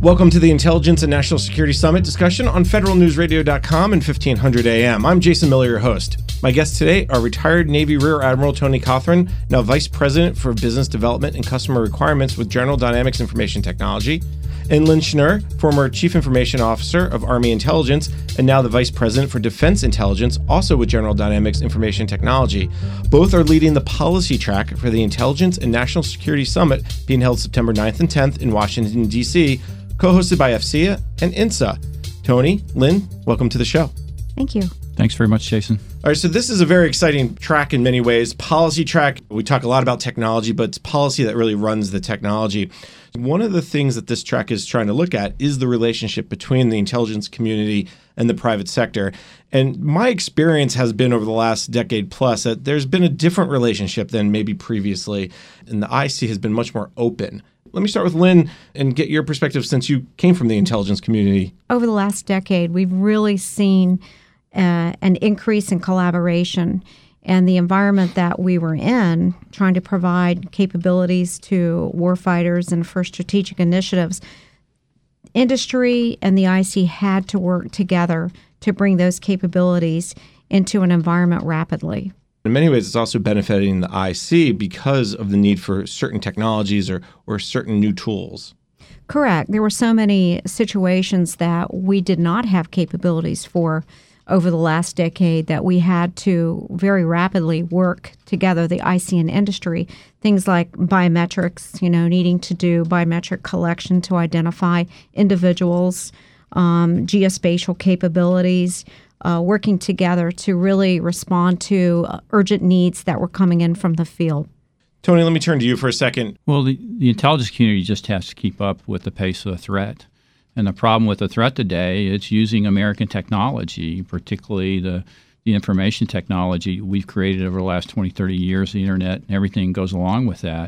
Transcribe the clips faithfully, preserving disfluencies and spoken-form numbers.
Welcome to the Intelligence and National Security Summit discussion on federal news radio dot com and fifteen hundred A M. I'm Jason Miller, your host. My guests today are retired Navy Rear Admiral Tony Cothren, now Vice President for Business Development and Customer Requirements with General Dynamics Information Technology, and Lynn Schnur, former Chief Information Officer of Army Intelligence and now the Vice President for Defense Intelligence, also with General Dynamics Information Technology. Both are leading the policy track for the Intelligence and National Security Summit being held September ninth and tenth in Washington, D C, co-hosted by F C E A and INSA. Tony, Lynn, welcome to the show. Thank you. Thanks very much, Jason. All right, so this is a very exciting track in many ways. Policy track, we talk a lot about technology, but it's policy that really runs the technology. One of the things that this track is trying to look at is the relationship between the intelligence community and the private sector. And my experience has been over the last decade plus that there's been a different relationship than maybe previously, and the I C has been much more open. Let me start with Lynn and get your perspective since you came from the intelligence community. Over the last decade, we've really seen uh, an increase in collaboration, and the environment that we were in, trying to provide capabilities to warfighters and for strategic initiatives, industry and the I C had to work together to bring those capabilities into an environment rapidly. In many ways, it's also benefiting the I C because of the need for certain technologies or, or certain new tools. Correct. There were so many situations that we did not have capabilities for over the last decade that we had to very rapidly work together, the I C and industry. Things like biometrics, you know, needing to do biometric collection to identify individuals, um, geospatial capabilities, Uh, working together to really respond to uh, urgent needs that were coming in from the field. Tony, let me turn to you for a second. Well, the, the intelligence community just has to keep up with the pace of the threat. And the problem with the threat today, it's using American technology, particularly the, the information technology we've created over the last twenty, thirty years, the internet, and everything goes along with that.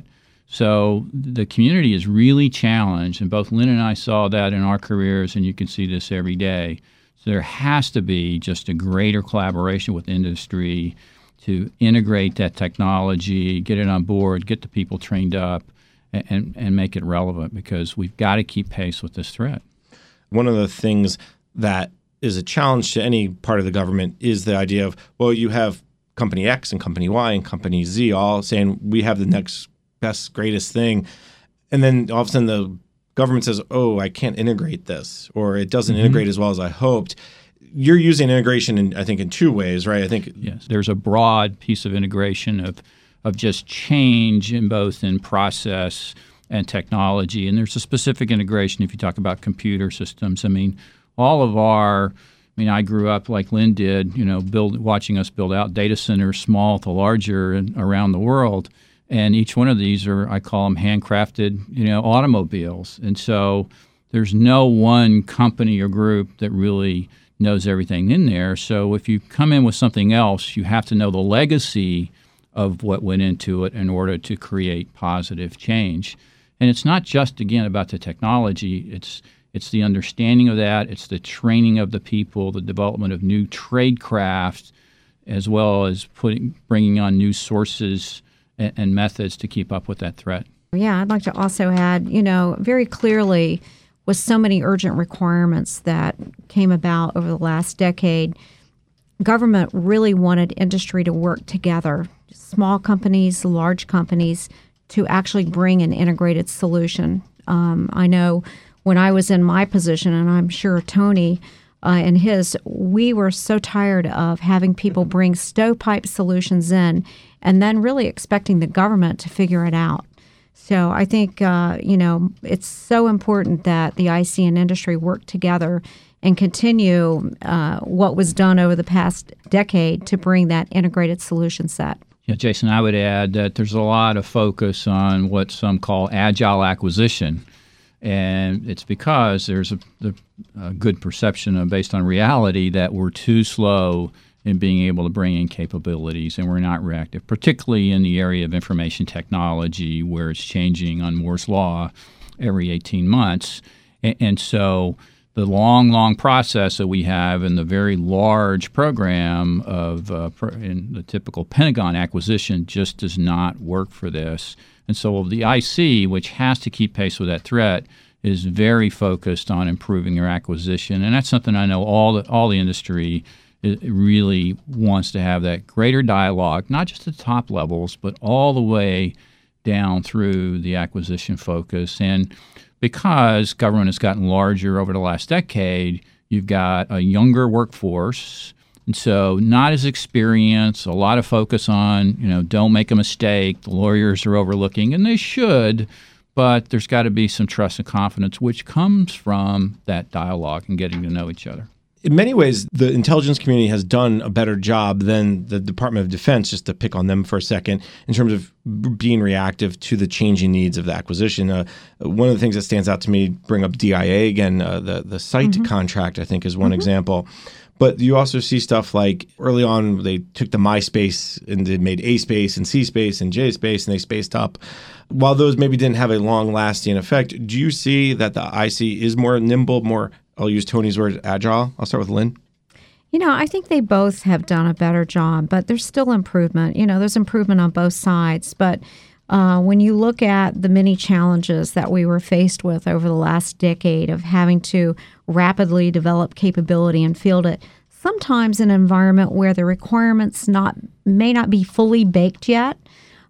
So the community is really challenged, and both Lynn and I saw that in our careers, and you can see this every day. There has to be just a greater collaboration with industry to integrate that technology, get it on board, get the people trained up, and, and, and make it relevant because we've got to keep pace with this threat. One of the things that is a challenge to any part of the government is the idea of, well, you have company X and company Y and company Z all saying we have the next best, greatest thing. And then all of a sudden the government says, oh, I can't integrate this, or it doesn't mm-hmm. integrate as well as I hoped. You're using integration, in, I think, in two ways, right? I think yes. There's a broad piece of integration of of just change in both in process and technology, and there's a specific integration if you talk about computer systems. I mean, all of our, I mean, I grew up like Lynn did, you know, build watching us build out data centers, small to larger, and around the world. And each one of these are, I call them handcrafted, you know, automobiles. And so there's no one company or group that really knows everything in there. So if you come in with something else, you have to know the legacy of what went into it in order to create positive change. And it's not just, again, about the technology. It's it's the understanding of that. It's the training of the people, the development of new trade crafts, as well as putting bringing on new sources and methods to keep up with that threat. Yeah, I'd like to also add, you know, very clearly with so many urgent requirements that came about over the last decade, government really wanted industry to work together, small companies, large companies, to actually bring an integrated solution. Um, I know when I was in my position, and I'm sure Tony uh, and his, we were so tired of having people bring stovepipe solutions in and then really expecting the government to figure it out. So I think, uh, you know, it's so important that the I C and industry work together and continue uh, what was done over the past decade to bring that integrated solution set. Yeah, Jason, I would add that there's a lot of focus on what some call agile acquisition. And it's because there's a, a good perception of, based on reality, that we're too slow in being able to bring in capabilities, and we're not reactive, particularly in the area of information technology where it's changing on Moore's Law every eighteen months. And, and so the long, long process that we have in the very large program of uh, in the typical Pentagon acquisition just does not work for this. And so the I C, which has to keep pace with that threat, is very focused on improving their acquisition, and that's something I know all the all the industry it really wants to have, that greater dialogue, not just at the top levels, but all the way down through the acquisition focus. And because government has gotten larger over the last decade, you've got a younger workforce, and so not as experienced, a lot of focus on, you know, don't make a mistake. The lawyers are overlooking, and they should, but there's got to be some trust and confidence, which comes from that dialogue and getting to know each other. In many ways, the intelligence community has done a better job than the Department of Defense, just to pick on them for a second, in terms of being reactive to the changing needs of the acquisition. Uh, one of the things that stands out to me, bring up D I A again, uh, the, the site mm-hmm. contract, I think, is one mm-hmm. example. But you also see stuff like early on, they took the MySpace and they made A Space and C Space and J Space, and they spaced up. While those maybe didn't have a long-lasting effect, do you see that the I C is more nimble, more, I'll use Tony's word, agile? I'll start with Lynn. You know, I think they both have done a better job, but there's still improvement. You know, there's improvement on both sides. But uh, when you look at the many challenges that we were faced with over the last decade of having to rapidly develop capability and field it, sometimes in an environment where the requirements not may not be fully baked yet,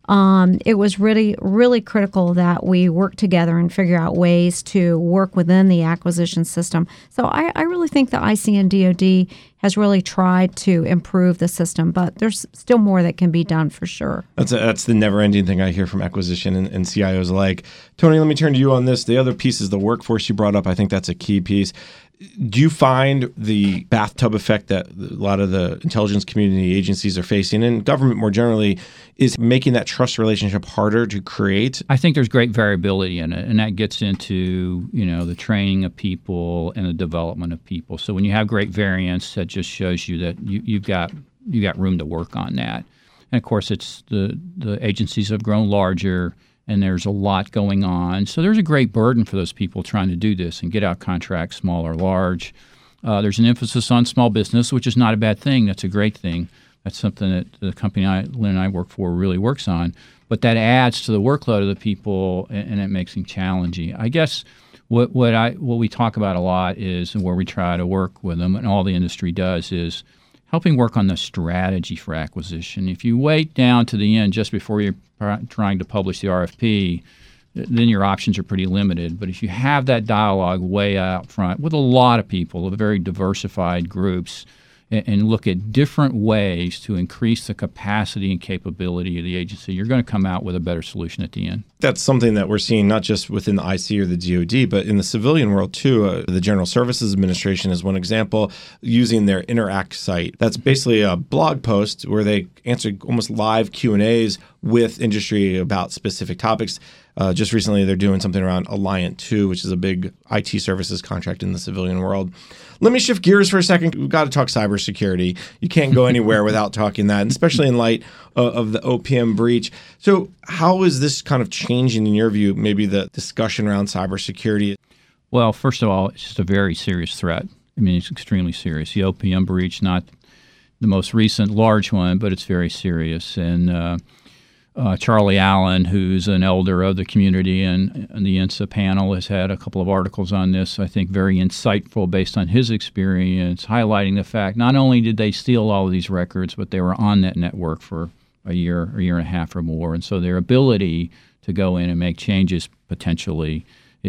Um, it was really, really critical that we work together and figure out ways to work within the acquisition system. So I, I really think the I C and D O D has really tried to improve the system, but there's still more that can be done for sure. That's a, that's the never-ending thing I hear from acquisition and, and C I Os alike. Tony, let me turn to you on this. The other piece is the workforce you brought up. I think that's a key piece. Do you find the bathtub effect that a lot of the intelligence community agencies are facing, and government more generally, is making that trust relationship harder to create? I think there's great variability in it, and that gets into, you know, the training of people and the development of people. So when you have great variance, that just shows you that you, you've got you got room to work on that. And of course, it's the the agencies have grown larger, and there's a lot going on. So there's a great burden for those people trying to do this and get out contracts, small or large. Uh, there's an emphasis on small business, which is not a bad thing. That's a great thing. That's something that the company I, Lynn and I work for really works on. But that adds to the workload of the people, and, and it makes them challenging. I guess what what I what we talk about a lot is, and where we try to work with them, and all the industry does, is helping work on the strategy for acquisition. If you wait down to the end just before you're trying to publish the R F P, then your options are pretty limited. But if you have that dialogue way out front with a lot of people, with very diversified groups, and, and look at different ways to increase the capacity and capability of the agency, you're going to come out with a better solution at the end. That's something that we're seeing not just within the I C or the D O D, but in the civilian world too. Uh, the General Services Administration is one example, using their Interact site. That's basically a blog post where they answer almost live Q and A's with industry about specific topics. Uh, just recently, they're doing something around Alliant two, which is a big I T services contract in the civilian world. Let me shift gears for a second. We've got to talk cybersecurity. You can't go anywhere without talking that, and especially in light of, of the O P M breach. So how is this kind of changing, in your view, maybe the discussion around cybersecurity? Well, first of all, it's just a very serious threat. I mean, it's extremely serious. The O P M breach, not the most recent large one, but it's very serious. And uh, Uh, Charlie Allen, who's an elder of the community and, and the INSA panel, has had a couple of articles on this, I think very insightful based on his experience, highlighting the fact not only did they steal all of these records, but they were on that network for a year, a year and a half or more. And so their ability to go in and make changes potentially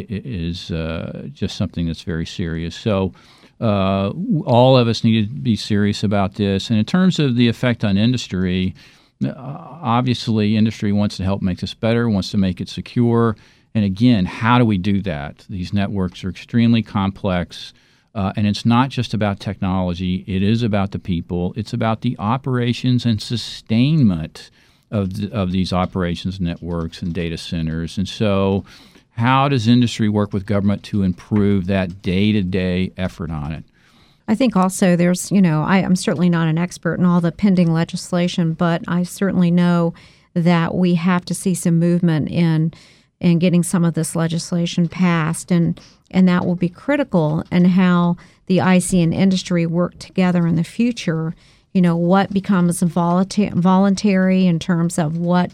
is uh, just something that's very serious. So uh, all of us need to be serious about this. And in terms of the effect on industry, Uh, obviously, industry wants to help make this better, wants to make it secure. And again, how do we do that? These networks are extremely complex, uh, and it's not just about technology. It is about the people. It's about the operations and sustainment of the, of these operations networks and data centers. And so how does industry work with government to improve that day-to-day effort on it? I think also there's, you know, I, I'm certainly not an expert in all the pending legislation, but I certainly know that we have to see some movement in in getting some of this legislation passed, and and that will be critical in how the I C and industry work together in the future. You know, what becomes volunta- voluntary in terms of what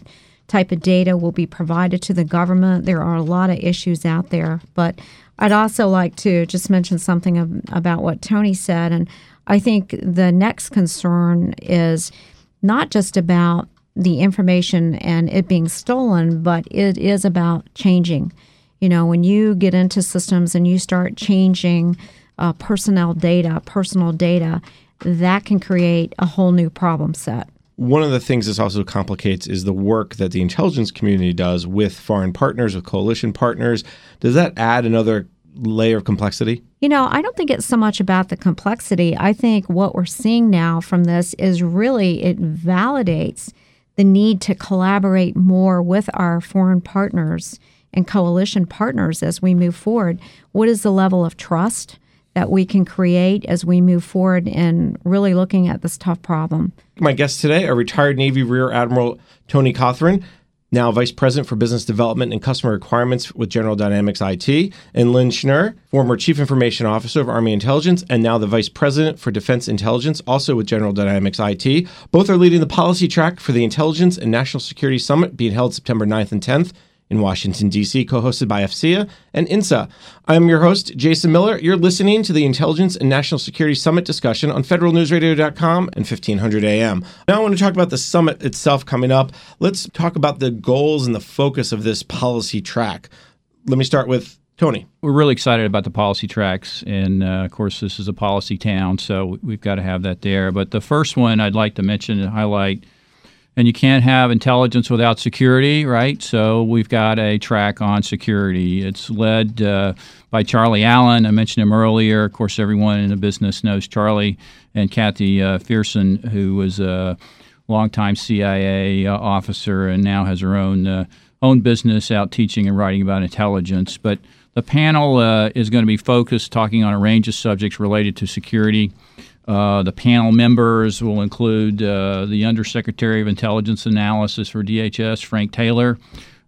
type of data will be provided to the government. There are a lot of issues out there. But I'd also like to just mention something of, about what Tony said. And I think the next concern is not just about the information and it being stolen, but it is about changing. You know, when you get into systems and you start changing uh, personnel data, personal data, that can create a whole new problem set. One of the things this also complicates is the work that the intelligence community does with foreign partners, with coalition partners. Does that add another layer of complexity? You know, I don't think it's so much about the complexity. I think what we're seeing now from this is really it validates the need to collaborate more with our foreign partners and coalition partners as we move forward. What is the level of trust that we can create as we move forward in really looking at this tough problem? My guests today are retired Navy Rear Admiral Tony Cauthron, now Vice President for Business Development and Customer Requirements with General Dynamics I T, and Lynn Schnur, former Chief Information Officer of Army Intelligence and now the Vice President for Defense Intelligence, also with General Dynamics I T. Both are leading the policy track for the Intelligence and National Security Summit being held September ninth and tenth in Washington, D C, co-hosted by F C A and INSA. I'm your host, Jason Miller. You're listening to the Intelligence and National Security Summit discussion on federal news radio dot com and fifteen hundred A M. Now I want to talk about the summit itself coming up. Let's talk about the goals and the focus of this policy track. Let me start with Tony. We're really excited about the policy tracks, and uh, of course, this is a policy town, so we've got to have that there. But the first one I'd like to mention and highlight, and you can't have intelligence without security, right? So we've got a track on security. It's led uh, by Charlie Allen. I mentioned him earlier. Of course, everyone in the business knows Charlie, and Kathy uh, Fearson, who was a longtime C I A uh, officer and now has her own uh, own business out teaching and writing about intelligence. But the panel uh, is going to be focused, talking on a range of subjects related to security. Uh, the panel members will include uh, the Undersecretary of Intelligence Analysis for D H S, Frank Taylor.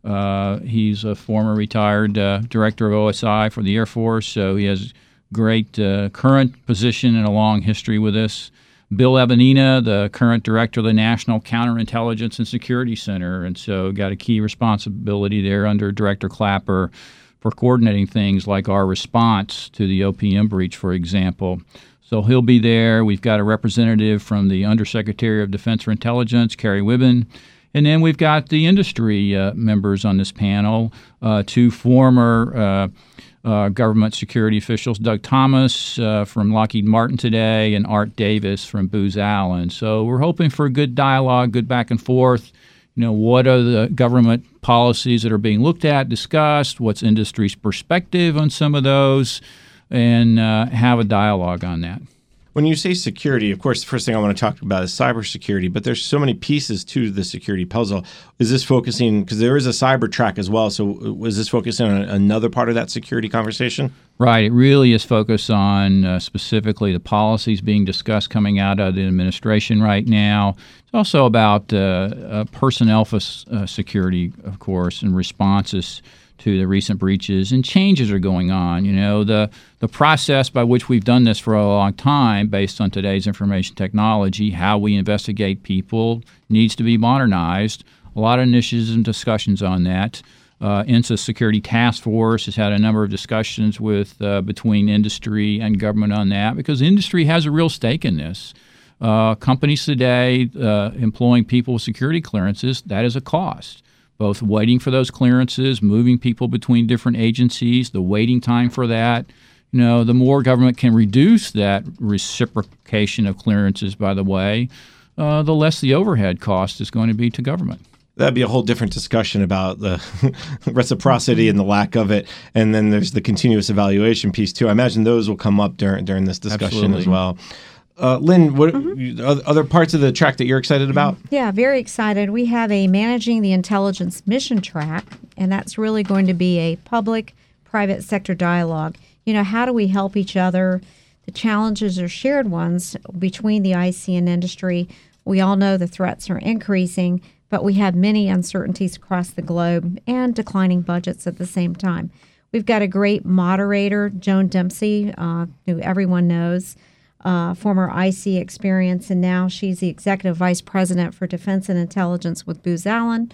Uh, he's a former retired uh, director of O S I for the Air Force, so he has great uh, current position and a long history with this. Bill Evanina, the current director of the National Counterintelligence and Security Center, and so got a key responsibility there under Director Clapper for coordinating things like our response to the O P M breach, for example. So he'll be there. We've got a representative from the Undersecretary of Defense for Intelligence, Kerry Wibben. And then we've got the industry uh, members on this panel, uh, two former uh, uh, government security officials, Doug Thomas uh, from Lockheed Martin today and Art Davis from Booz Allen. So we're hoping for a good dialogue, good back and forth. You know, what are the government policies that are being looked at, discussed? What's industry's perspective on some of those? And uh, have a dialogue on that. When you say security, of course, the first thing I want to talk about is cybersecurity, but there's so many pieces to the security puzzle. Is this focusing, because there is a cyber track as well, so was this focusing on another part of that security conversation? Right. It really is focused on uh, specifically the policies being discussed coming out of the administration right now. It's also about uh, uh, personnel for, uh, security, of course, and responses to the recent breaches, and changes are going on. You know, the the process by which we've done this for a long time, based on today's information technology, how we investigate people needs to be modernized. A lot of initiatives and discussions on that. Uh, INSA Security Task Force has had a number of discussions with uh, between industry and government on that, because industry has a real stake in this. Uh, companies today uh, employing people with security clearances, that is a cost. Both waiting for those clearances, moving people between different agencies, the waiting time for that. You know, the more government can reduce that reciprocation of clearances, by the way, uh, the less the overhead cost is going to be to government. That'd be a whole different discussion about the reciprocity and the lack of it. And then there's the continuous evaluation piece, too. I imagine those will come up during during this discussion Absolutely. as well. Uh, Lynn, what Mm-hmm. other parts of the track that you're excited about? Yeah, very excited. We have a Managing the Intelligence Mission track, and that's really going to be a public-private sector dialogue. You know, how do we help each other? The challenges are shared ones between the I C and industry. We all know the threats are increasing, but we have many uncertainties across the globe and declining budgets at the same time. We've got a great moderator, Joan Dempsey, uh, who everyone knows. Uh, former I C experience, and now she's the Executive Vice President for Defense and Intelligence with Booz Allen,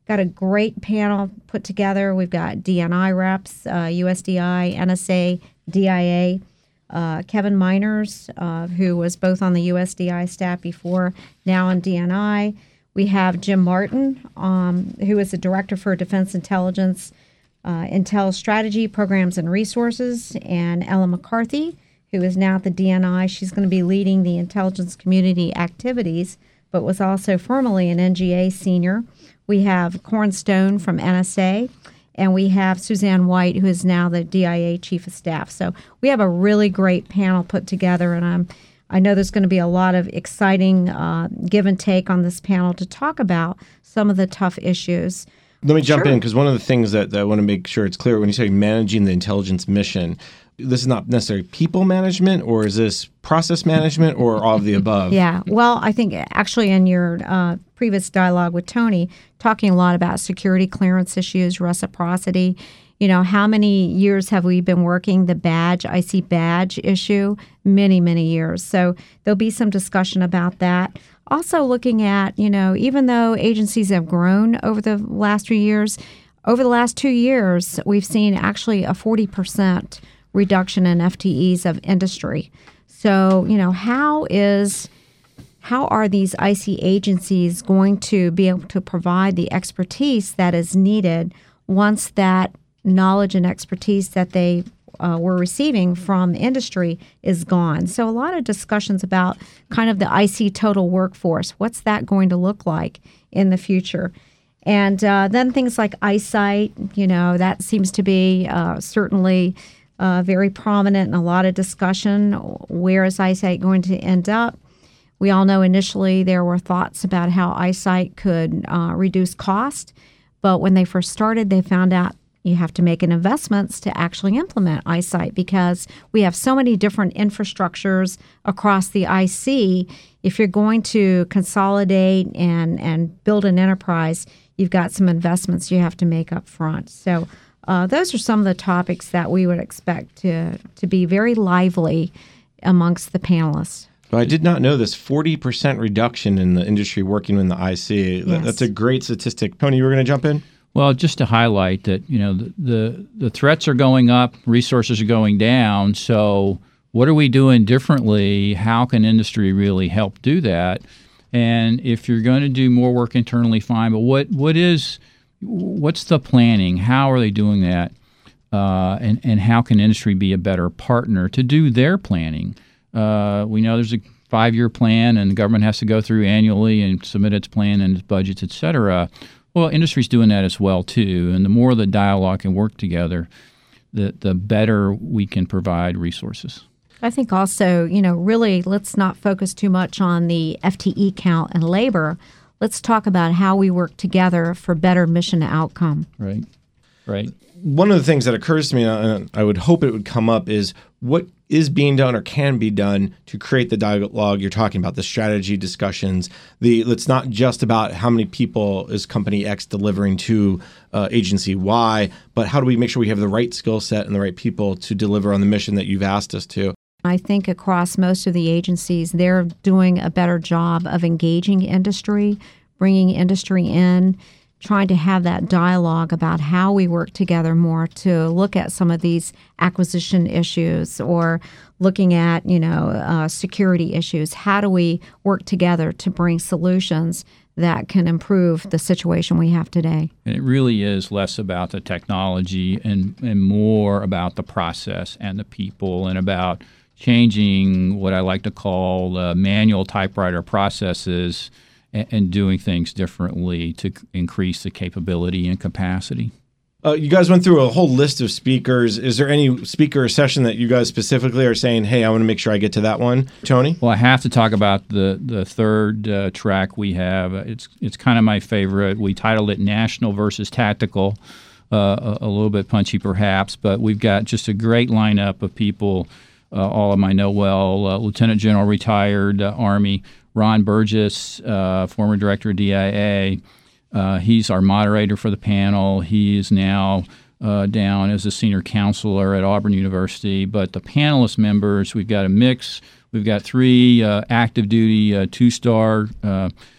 Got a great panel put together. We've got D N I reps, uh, U S D I, N S A, D I A, uh, Kevin Miners, uh, who was both on the U S D I staff before, now on D N I. We have Jim Martin, um, who is the Director for Defense Intelligence, uh, Intel Strategy, Programs and Resources, and Ellen McCarthy, who is now at the D N I. She's going to be leading the intelligence community activities, but was also formerly an N G A senior. We have Cornstone from N S A, and we have Suzanne White, who is now the D I A Chief of Staff. So we have a really great panel put together, and I'm I know there's going to be a lot of exciting uh, give and take on this panel to talk about some of the tough issues. Let me jump Sure. in, because one of the things that, that I want to make sure it's clear when you say managing the intelligence mission, this is not necessarily people management, or is this process management, or all of the above? Yeah, well, I think actually in your uh, previous dialogue with Tony, talking a lot about security clearance issues, reciprocity. You know, how many years have we been working the badge, I C badge issue? Many, many years. So there'll be some discussion about that. Also looking at, you know, even though agencies have grown over the last few years, over the last two years, we've seen actually a forty percent reduction in F T Es of industry. So, you know, how is how are these I C agencies going to be able to provide the expertise that is needed once that knowledge and expertise that they uh, were receiving from industry is gone? So a lot of discussions about kind of the I C total workforce. What's that going to look like in the future? And uh, then things like eyesight, you know, that seems to be uh, certainly uh, very prominent in a lot of discussion. Where is eyesight going to end up? We all know initially there were thoughts about how eyesight could uh, reduce cost, but when they first started, they found out you have to make an investments to actually implement eyesight, because we have so many different infrastructures across the I C. If you're going to consolidate and, and build an enterprise, you've got some investments you have to make up front. So uh, those are some of the topics that we would expect to, to be very lively amongst the panelists. Well, I did not know this forty percent reduction in the industry working in the I C. Yes. That's a great statistic. Tony, you were going to jump in? Well, just to highlight that, you know, the, the the threats are going up, resources are going down. So what are we doing differently? How can industry really help do that? And if you're going to do more work internally, fine. But what what is what's the planning? How are they doing that? Uh, and and how can industry be a better partner to do their planning? Uh, we know there's a five-year plan, and the government has to go through annually and submit its plan and its budgets, et cetera. Well, industry's doing that as well, too. And the more the dialogue can work together, the, the better we can provide resources. I think also, you know, really let's not focus too much on the F T E count and labor. Let's talk about how we work together for better mission outcome. Right, right. One of the things that occurs to me, and I would hope it would come up, is what is being done or can be done to create the dialogue you're talking about, the strategy discussions. The it's not just about how many people is company X delivering to uh, agency Y, but how do we make sure we have the right skill set and the right people to deliver on the mission that you've asked us to? I think across most of the agencies, they're doing a better job of engaging industry, bringing industry in, trying to have that dialogue about how we work together more to look at some of these acquisition issues, or looking at, you know, uh, security issues. How do we work together to bring solutions that can improve the situation we have today? And it really is less about the technology and, and more about the process and the people, and about changing what I like to call uh, manual typewriter processes and, and doing things differently to c- increase the capability and capacity. Uh, you guys went through a whole list of speakers. Is there any speaker or session that you guys specifically are saying, hey, I want to make sure I get to that one? Tony? Well, I have to talk about the the third uh, track we have. It's it's kind of my favorite. We titled it National versus Tactical, uh, a, a little bit punchy perhaps, but we've got just a great lineup of people. Uh, all of them I know well. Uh, Lieutenant General retired uh, Army, Ron Burgess, uh, former director of D I A. Uh, he's our moderator for the panel. He is now uh, down as a senior counselor at Auburn University. But the panelist members, we've got a mix. We've got three uh, active duty uh, two-star uh,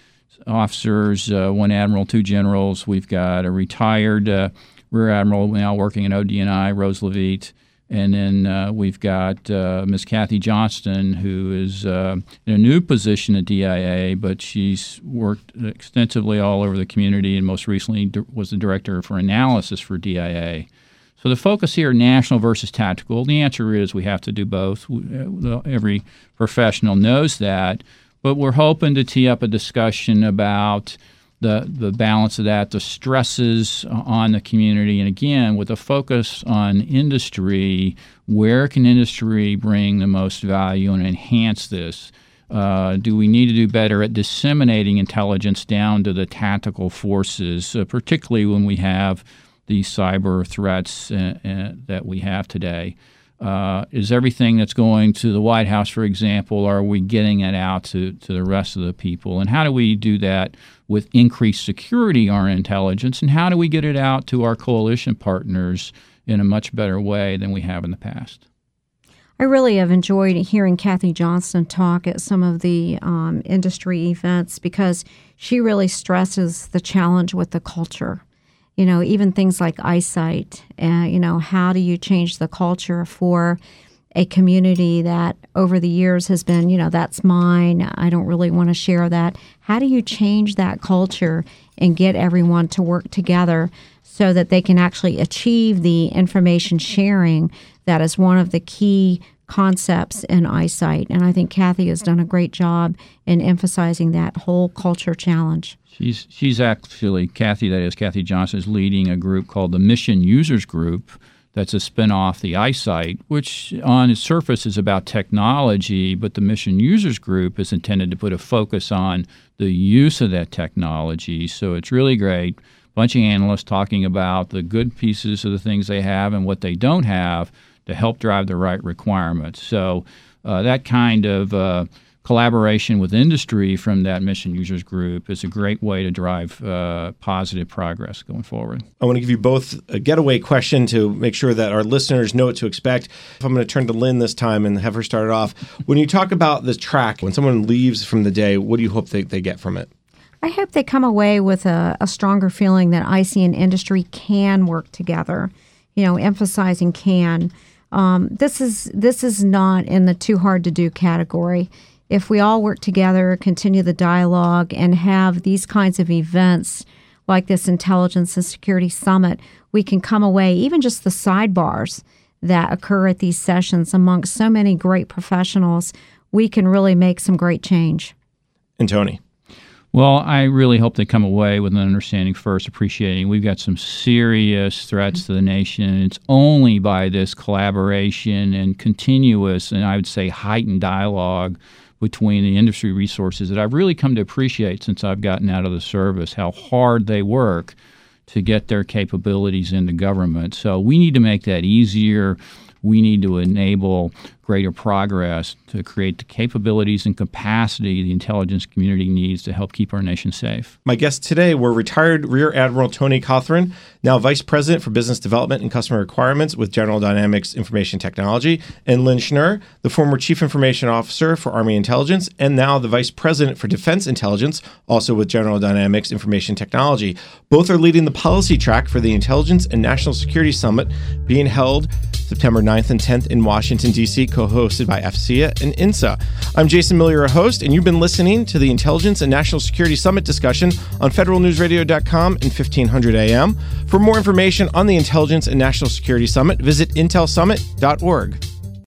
officers, uh, one admiral, two generals. We've got a retired uh, rear admiral now working in O D N I, Rose Levitt. And then uh, we've got uh, Miz Kathy Johnston, who is uh, in a new position at D I A, but she's worked extensively all over the community and most recently d- was the director for analysis for D I A. So the focus here, national versus tactical, the answer is we have to do both. Every professional knows that, but we're hoping to tee up a discussion about the the balance of that, the stresses on the community, and again, with a focus on industry, where can industry bring the most value and enhance this? Uh, do we need to do better at disseminating intelligence down to the tactical forces, uh, particularly when we have these cyber threats uh, uh, that we have today? Uh, is everything that's going to the White House, for example, are we getting it out to, to the rest of the people? And how do we do that with increased security, our intelligence? And how do we get it out to our coalition partners in a much better way than we have in the past? I really have enjoyed hearing Kathy Johnston talk at some of the um, industry events because she really stresses the challenge with the culture. You know, even things like eyesight, uh, you know, how do you change the culture for a community that over the years has been, you know, that's mine, I don't really want to share that. How do you change that culture and get everyone to work together so that they can actually achieve the information sharing that is one of the key concepts in eyesight? And I think Kathy has done a great job in emphasizing that whole culture challenge. She's she's actually, Kathy, that is, Kathy Johnston, is leading a group called the Mission Users Group that's a spinoff, the Eyesight, which on its surface is about technology, but the Mission Users Group is intended to put a focus on the use of that technology. So it's really great. A bunch of analysts talking about the good pieces of the things they have and what they don't have to help drive the right requirements. So uh, that kind of uh, collaboration with industry from that Mission Users Group is a great way to drive uh, positive progress going forward. I want to give you both a getaway question to make sure that our listeners know what to expect. I'm going to turn to Lynn this time and have her start it off. When you talk about the track, when someone leaves from the day, what do you hope they, they get from it? I hope they come away with a, a stronger feeling that I C and industry can work together, you know, emphasizing can. Um, this is this is not in the too hard to do category. If we all work together, continue the dialogue, and have these kinds of events like this Intelligence and Security Summit, we can come away, even just the sidebars that occur at these sessions amongst so many great professionals, we can really make some great change. And Tony? Well, I really hope they come away with an understanding first, appreciating we've got some serious threats to the nation. It's only by this collaboration and continuous, and I would say heightened dialogue between the industry resources that I've really come to appreciate since I've gotten out of the service, how hard they work to get their capabilities into government. So we need to make that easier. We need to enable greater progress to create the capabilities and capacity the intelligence community needs to help keep our nation safe. My guests today were retired Rear Admiral Tony Cothran, now Vice President for Business Development and Customer Requirements with General Dynamics Information Technology, and Lynn Schnur, the former Chief Information Officer for Army Intelligence and now the Vice President for Defense Intelligence, also with General Dynamics Information Technology. Both are leading the policy track for the Intelligence and National Security Summit being held September ninth and tenth in Washington, D C, co-hosted by F C A and INSA. I'm Jason Miller, your host, and you've been listening to the Intelligence and National Security Summit discussion on federal news radio dot com and fifteen hundred A M. For more information on the Intelligence and National Security Summit, visit intel summit dot org.